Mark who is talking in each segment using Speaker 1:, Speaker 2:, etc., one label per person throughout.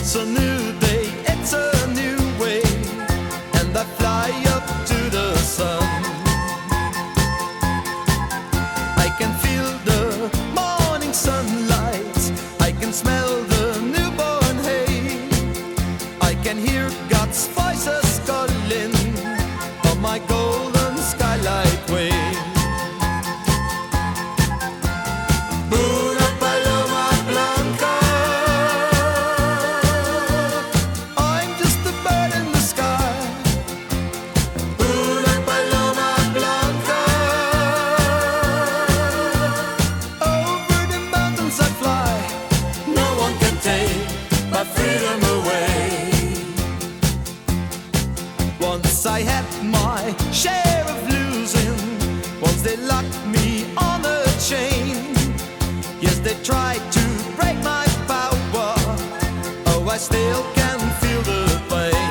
Speaker 1: a new day, it's a new way, and I fly up to the sun. I can feel the morning sunlight, I can smell the newborn hay, I can hear God's voices calling on my golden skylight way. Once I had my share of losing, once they locked me on a chain. Yes, they tried to break my power, oh, I still can feel the pain.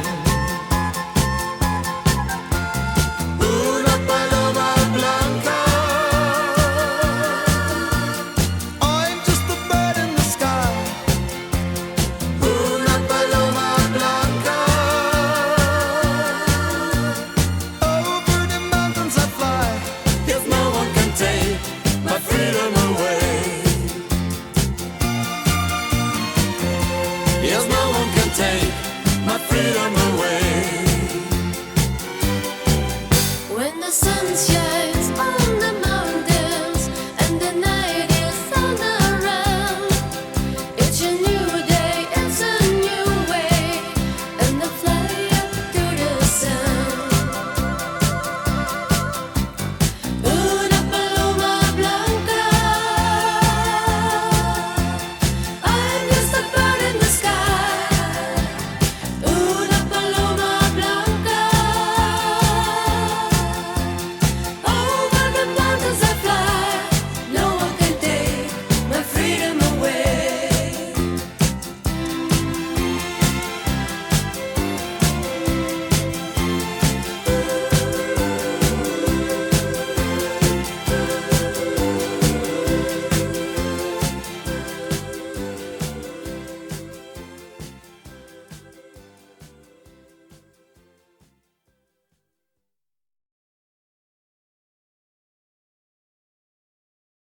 Speaker 1: Una paloma blanca, I'm just a bird in the sky. Una paloma blanca, yes, no one can take my freedom away.